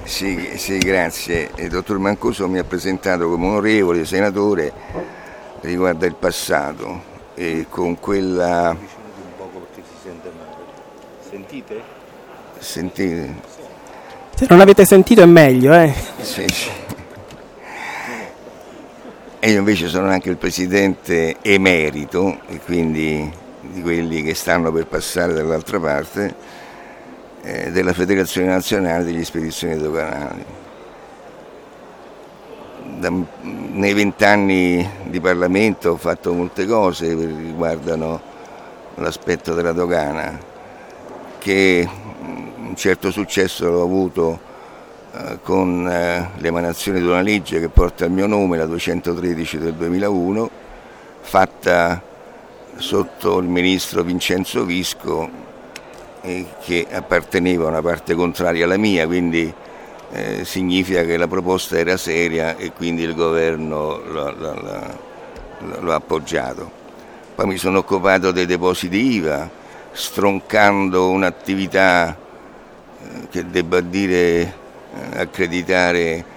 Sì, grazie. Il dottor Mancuso mi ha presentato come onorevole senatore riguardo il passato e con quella... Avvicinati un poco perché si sente male. Sentite? Sentite? Se non avete sentito è meglio, Sì. E io invece sono anche il presidente emerito, e quindi di quelli che stanno per passare dall'altra parte, della Federazione Nazionale degli Spedizioni Doganali. Nei 20 anni di Parlamento ho fatto molte cose che riguardano l'aspetto della dogana, che un certo successo l'ho avuto con l'emanazione di una legge che porta il mio nome, la 213 del 2001, fatta sotto il ministro Vincenzo Visco, che apparteneva a una parte contraria alla mia, quindi significa che la proposta era seria e quindi il governo lo ha appoggiato. Poi mi sono occupato dei depositi IVA, stroncando un'attività che debba dire accreditare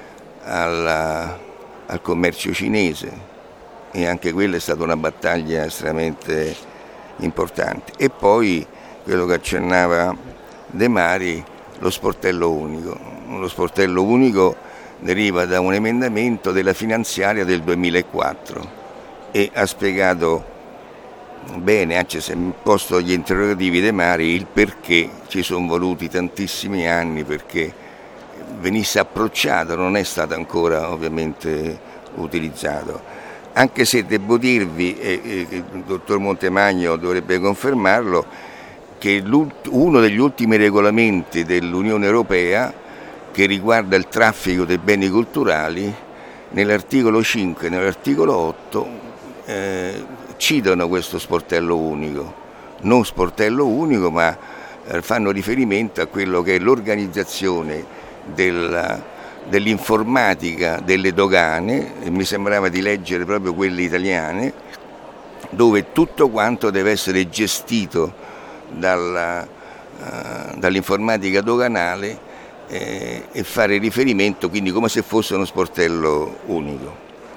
al commercio cinese, e anche quella è stata una battaglia estremamente importante. E poi quello che accennava De Mari, lo sportello unico. Lo sportello unico deriva da un emendamento della finanziaria del 2004 e ha spiegato bene, anche se ha posto gli interrogativi De Mari, il perché ci sono voluti tantissimi anni perché venisse approcciato, non è stato ancora ovviamente utilizzato. Anche se devo dirvi, e il dottor Montemagno dovrebbe confermarlo, che uno degli ultimi regolamenti dell'Unione Europea che riguarda il traffico dei beni culturali, nell'articolo 5 e nell'articolo 8 citano questo sportello unico, non sportello unico, ma fanno riferimento a quello che è l'organizzazione dell'informatica delle dogane, e mi sembrava di leggere proprio quelle italiane, dove tutto quanto deve essere gestito dall'informatica doganale e fare riferimento quindi come se fosse uno sportello unico.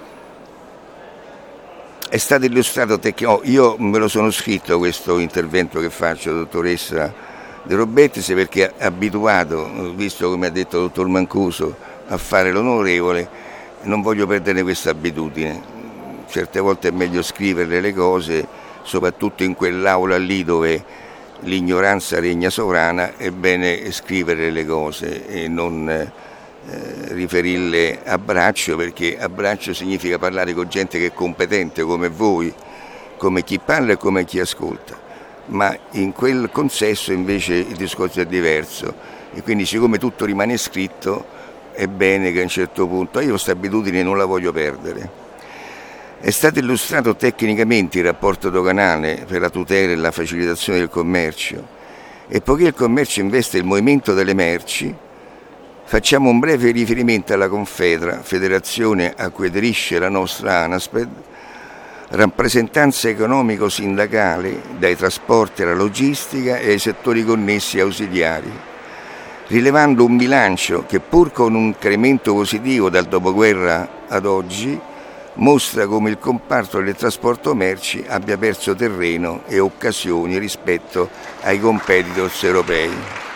È stato illustrato io me lo sono scritto questo intervento che faccio, dottoressa De Robertis, perché è abituato, visto come ha detto il dottor Mancuso, a fare l'onorevole, non voglio perdere questa abitudine. Certe volte è meglio scrivere le cose, soprattutto in quell'aula lì dove l'ignoranza regna sovrana, è bene scrivere le cose e non riferirle a braccio, perché a braccio significa parlare con gente che è competente come voi, come chi parla e come chi ascolta, ma in quel consesso invece il discorso è diverso e quindi siccome tutto rimane scritto è bene che a un certo punto, io questa abitudine non la voglio perdere. È stato illustrato tecnicamente il rapporto doganale per la tutela e la facilitazione del commercio, e poiché il commercio investe il movimento delle merci, facciamo un breve riferimento alla Confedra, federazione a cui aderisce la nostra ANASPED, rappresentanza economico-sindacale dai trasporti alla logistica e ai settori connessi e ausiliari, rilevando un bilancio che, pur con un incremento positivo dal dopoguerra ad oggi, mostra come il comparto del trasporto merci abbia perso terreno e occasioni rispetto ai competitors europei.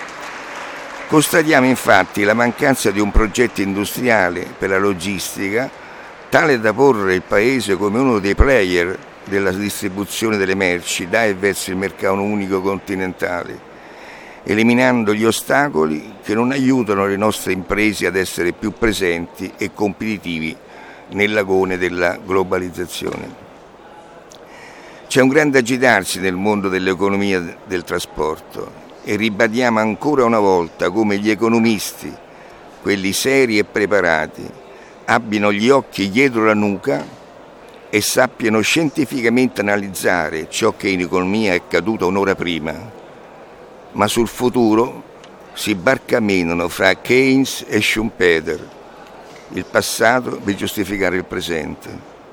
Constatiamo infatti la mancanza di un progetto industriale per la logistica tale da porre il Paese come uno dei player della distribuzione delle merci da e verso il mercato unico continentale, eliminando gli ostacoli che non aiutano le nostre imprese ad essere più presenti e competitivi nell'agone della globalizzazione. C'è un grande agitarsi nel mondo dell'economia del trasporto e ribadiamo ancora una volta come gli economisti, quelli seri e preparati, abbiano gli occhi dietro la nuca e sappiano scientificamente analizzare ciò che in economia è accaduto un'ora prima, ma sul futuro si barcamenano fra Keynes e Schumpeter, il passato per giustificare il presente.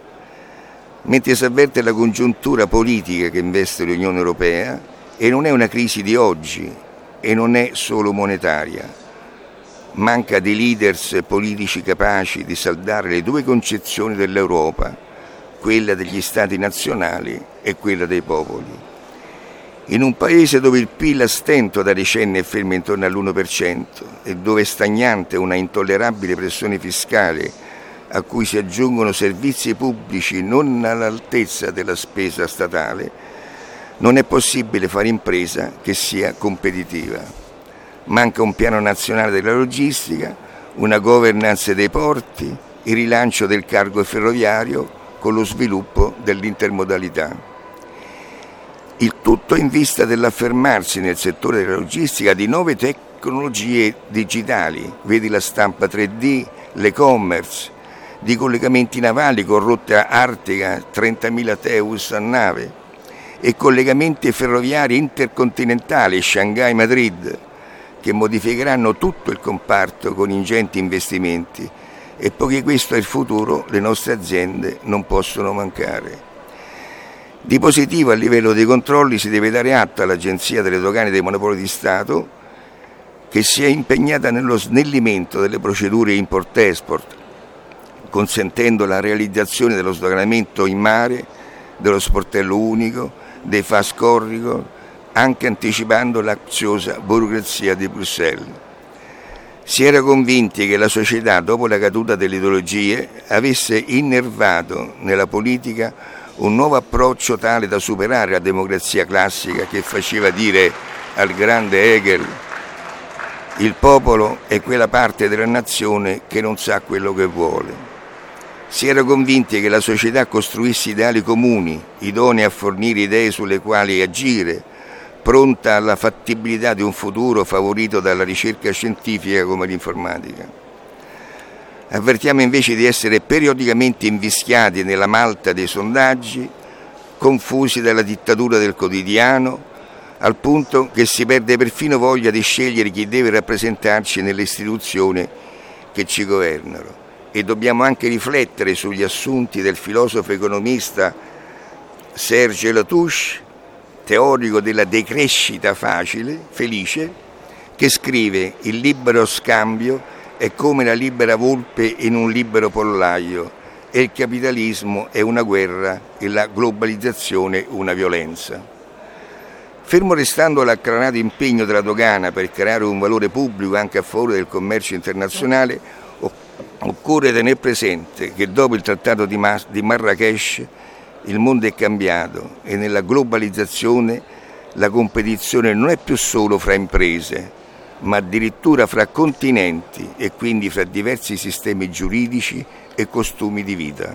Mentre si avverte la congiuntura politica che investe l'Unione Europea, e non è una crisi di oggi e non è solo monetaria, manca di leaders politici capaci di saldare le due concezioni dell'Europa, quella degli stati nazionali e quella dei popoli. In un paese dove il PIL a stento da decenni è fermo intorno all'1% e dove è stagnante una intollerabile pressione fiscale a cui si aggiungono servizi pubblici non all'altezza della spesa statale, non è possibile fare impresa che sia competitiva. Manca un piano nazionale della logistica, una governance dei porti, il rilancio del cargo ferroviario con lo sviluppo dell'intermodalità. Il tutto in vista dell'affermarsi nel settore della logistica di nuove tecnologie digitali, vedi la stampa 3D, l'e-commerce, di collegamenti navali con rotta artica 30.000 TEUs a nave e collegamenti ferroviari intercontinentali Shanghai-Madrid, che modificheranno tutto il comparto con ingenti investimenti, e poiché questo è il futuro, le nostre aziende non possono mancare. Di positivo a livello dei controlli si deve dare atto all'Agenzia delle Dogane e dei Monopoli di Stato, che si è impegnata nello snellimento delle procedure import-export, consentendo la realizzazione dello sdoganamento in mare, dello sportello unico, dei fast corridor, anche anticipando l'aziosa burocrazia di Bruxelles. Si era convinti che la società, dopo la caduta delle ideologie, avesse innervato nella politica un nuovo approccio tale da superare la democrazia classica che faceva dire al grande Hegel: il popolo è quella parte della nazione che non sa quello che vuole. Si era convinti che la società costruisse ideali comuni, idonei a fornire idee sulle quali agire, pronta alla fattibilità di un futuro favorito dalla ricerca scientifica come l'informatica. Avvertiamo invece di essere periodicamente invischiati nella malta dei sondaggi, confusi dalla dittatura del quotidiano, al punto che si perde perfino voglia di scegliere chi deve rappresentarci nelle istituzioni che ci governano. E dobbiamo anche riflettere sugli assunti del filosofo economista Serge Latouche, teorico della decrescita felice, che scrive: il libero scambio è come la libera volpe in un libero pollaio e il capitalismo è una guerra e la globalizzazione una violenza. Fermo restando l'acclarato impegno della dogana per creare un valore pubblico anche a favore del commercio internazionale, occorre tenere presente che dopo il trattato di Marrakech il mondo è cambiato e nella globalizzazione la competizione non è più solo fra imprese, ma addirittura fra continenti e quindi fra diversi sistemi giuridici e costumi di vita.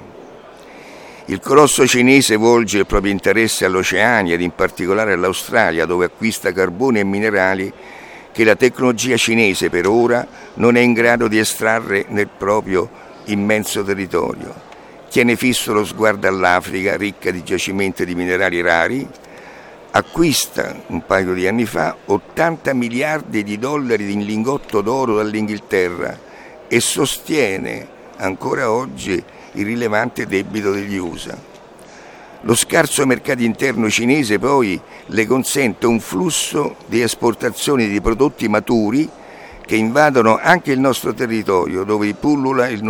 Il colosso cinese volge il proprio interesse all'Oceania ed in particolare all'Australia, dove acquista carbone e minerali che la tecnologia cinese per ora non è in grado di estrarre nel proprio immenso territorio. Tiene fisso lo sguardo all'Africa, ricca di giacimenti di minerali rari, acquista un paio di anni fa 80 miliardi di dollari in lingotto d'oro dall'Inghilterra e sostiene ancora oggi il rilevante debito degli USA. Lo scarso mercato interno cinese poi le consente un flusso di esportazioni di prodotti maturi che invadono anche il nostro territorio, dove pullula il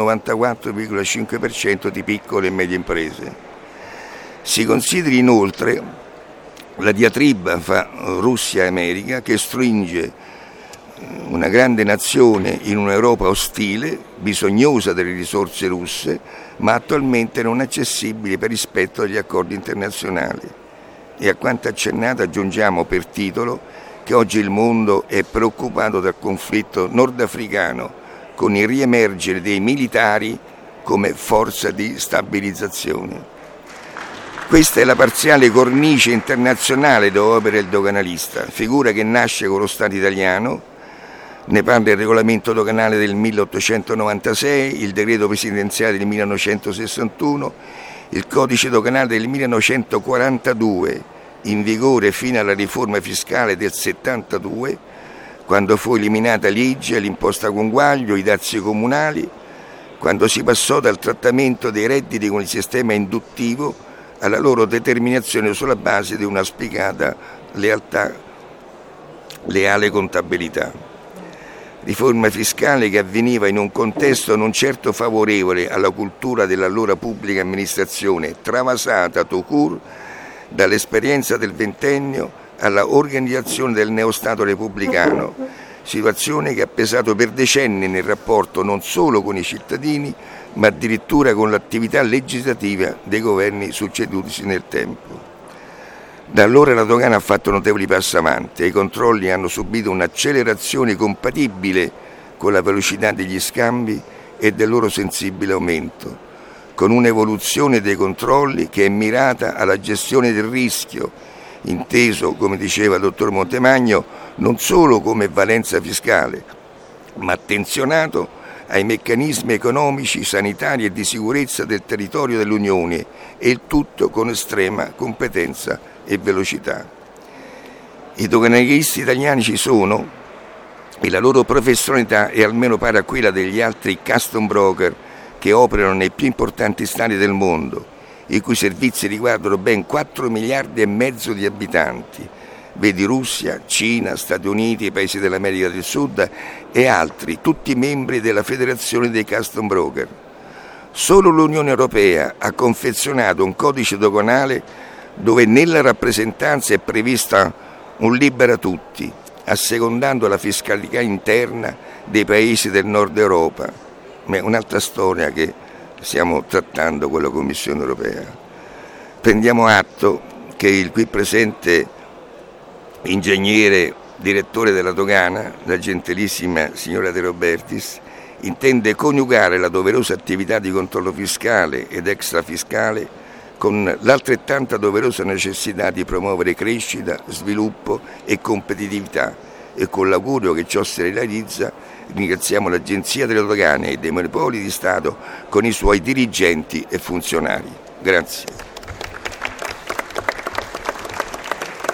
94,5% di piccole e medie imprese. Si consideri inoltre la diatriba fra Russia e America, che stringe una grande nazione in un'Europa ostile, bisognosa delle risorse russe, ma attualmente non accessibile per rispetto agli accordi internazionali. E a quanto accennato aggiungiamo per titolo che oggi il mondo è preoccupato dal conflitto nordafricano, con il riemergere dei militari come forza di stabilizzazione. Questa è la parziale cornice internazionale dove opera il doganalista, figura che nasce con lo Stato italiano. Ne parla il regolamento doganale del 1896, il decreto presidenziale del 1961, il codice doganale del 1942, in vigore fino alla riforma fiscale del 72, quando fu eliminata l'IGE, l'imposta conguaglio, i dazi comunali, quando si passò dal trattamento dei redditi con il sistema induttivo alla loro determinazione sulla base di una spiegata leale contabilità. riforma fiscale che avveniva in un contesto non certo favorevole alla cultura dell'allora pubblica amministrazione, travasata tout court dall'esperienza del ventennio alla organizzazione del neostato repubblicano, situazione che ha pesato per decenni nel rapporto non solo con i cittadini, ma addirittura con l'attività legislativa dei governi succedutisi nel tempo. Da allora la dogana ha fatto notevoli passi avanti e i controlli hanno subito un'accelerazione compatibile con la velocità degli scambi e del loro sensibile aumento, con un'evoluzione dei controlli che è mirata alla gestione del rischio, inteso, come diceva il dottor Montemagno, non solo come valenza fiscale, ma attenzionato ai meccanismi economici, sanitari e di sicurezza del territorio dell'Unione, e il tutto con estrema competenza e velocità. I doganalisti italiani ci sono e la loro professionalità è almeno pari a quella degli altri custom broker che operano nei più importanti stati del mondo, i cui servizi riguardano ben 4 miliardi e mezzo di abitanti. Vedi Russia, Cina, Stati Uniti, Paesi dell'America del Sud e altri, tutti membri della Federazione dei Custom Broker. Solo l'Unione Europea ha confezionato un codice doganale dove nella rappresentanza è prevista un libera tutti, assecondando la fiscalità interna dei paesi del nord Europa. Ma è un'altra storia che stiamo trattando con la Commissione Europea. Prendiamo atto che il qui presente ingegnere direttore della dogana, la gentilissima signora De Robertis, intende coniugare la doverosa attività di controllo fiscale ed extrafiscale con l'altrettanta doverosa necessità di promuovere crescita, sviluppo e competitività, e con l'augurio che ciò si realizza ringraziamo l'Agenzia delle Dogane e dei Monopoli di Stato con i suoi dirigenti e funzionari. Grazie.